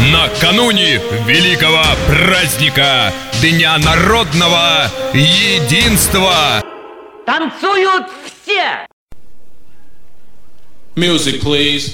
накануне великого праздника Дня народного единства. Танцуют все! Music, please.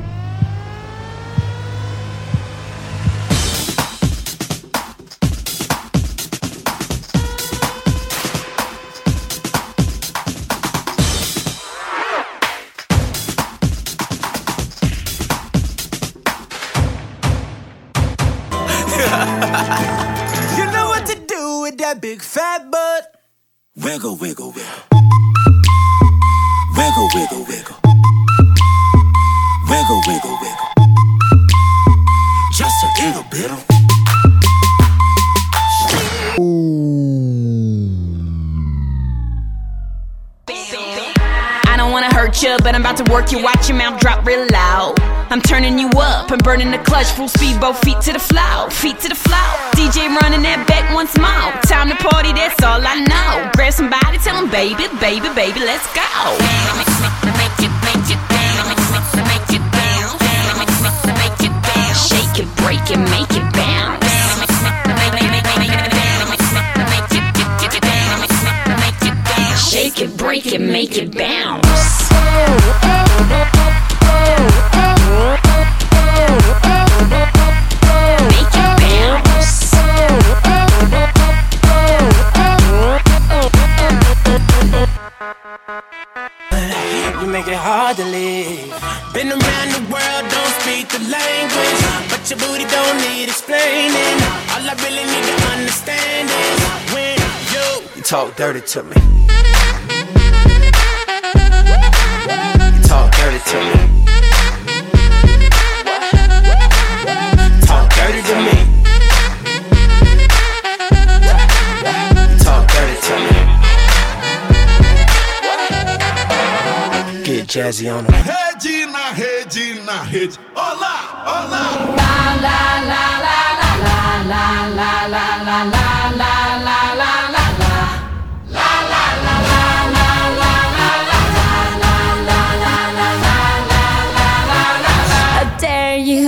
You know what to do with that big fat butt. Wiggle, wiggle, wiggle. Wiggle, wiggle, wiggle. Wiggle, wiggle, wiggle. Just a little bit. I don't wanna hurt you, but I'm about to work you. Watch your mouth drop real loud. I'm turning you up and burning the clutch. Full speed, both feet to the floor. Feet to the floor. DJ running that back once more. Time to party, that's all I know. Grab somebody, tell them baby, baby, baby, let's go. Shake it, break it, make it bounce. Shake it, break it, make it bounce. Make it bounce. You make it hard to live. Been around the world, don't speak the language, but your booty don't need explaining. All I really need to understand is when you talk dirty to me. You talk dirty to me. Talk dirty to me. You talk dirty to me. Get jazzy on them. Rede na rede, na rede. Olá, olá. La la la la la la la la la la la la la la la. La la la la la la la la la la la la la. I dare you.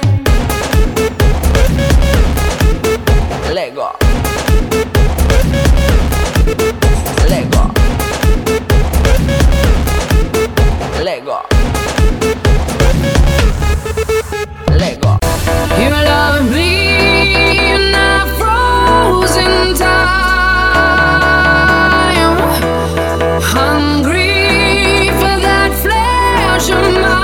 Let go. Let go. Let go. Let go. You love me in a frozen time. Hungry for that flesh of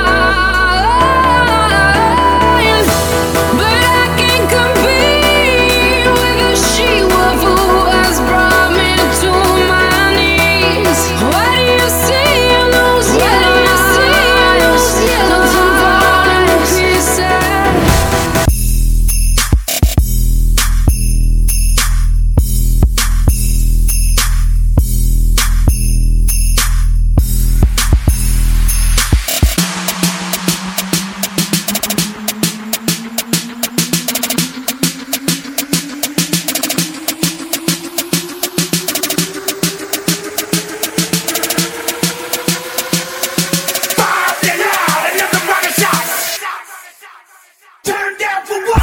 mine. But I can't compete with a she-wolf who has brought me to my knees. What do you see in those yellow eyes? Those falling pieces. Turn down for what?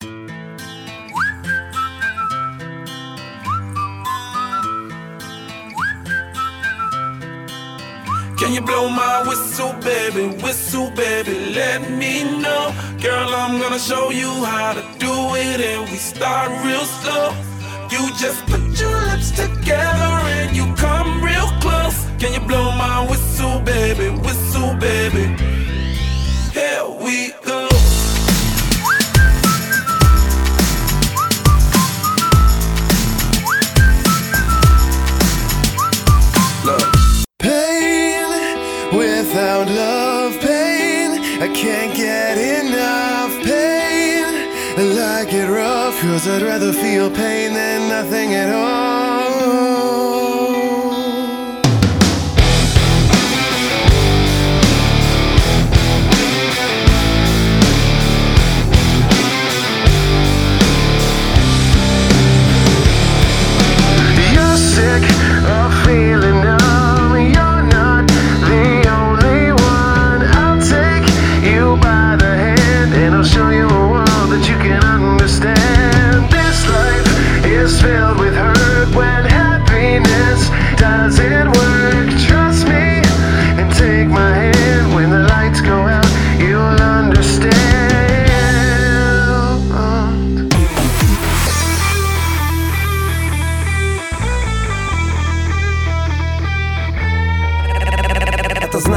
Can you blow my whistle, baby? Whistle, baby, let me know. Girl, I'm gonna show you how to do it, and we start real slow. You just put your lips together and you come real close. Can you blow my whistle, baby? Whistle, baby. Here we go. Pain without love, pain. I can't get enough pain. I like it rough, cause I'd rather feel pain than nothing at all. You're sick of feeling numb. You're not the only one. I'll take you by the hand and I'll show you a world that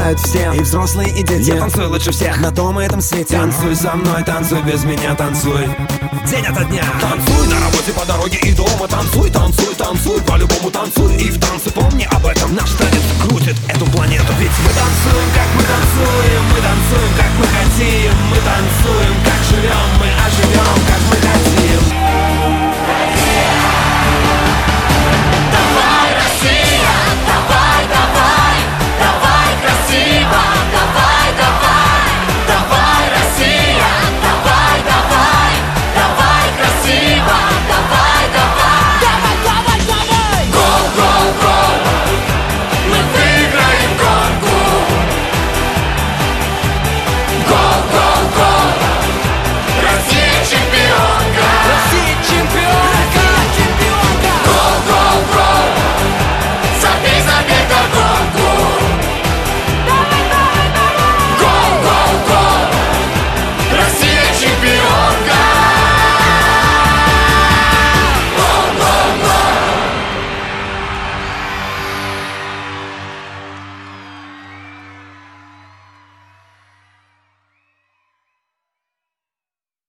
знают все, и взрослые, и дети. Я танцую лучше всех на том и этом свете. Танцуй со мной, танцуй без меня, танцуй день ото дня. Танцуй на работе, по дороге и дома. Танцуй, танцуй, танцуй, по-любому танцуй. И в танце помни об этом. Наш танец крутит эту планету. Ведь мы танцуем, как мы танцуем. Мы танцуем, как мы хотим. Мы танцуем, как живем.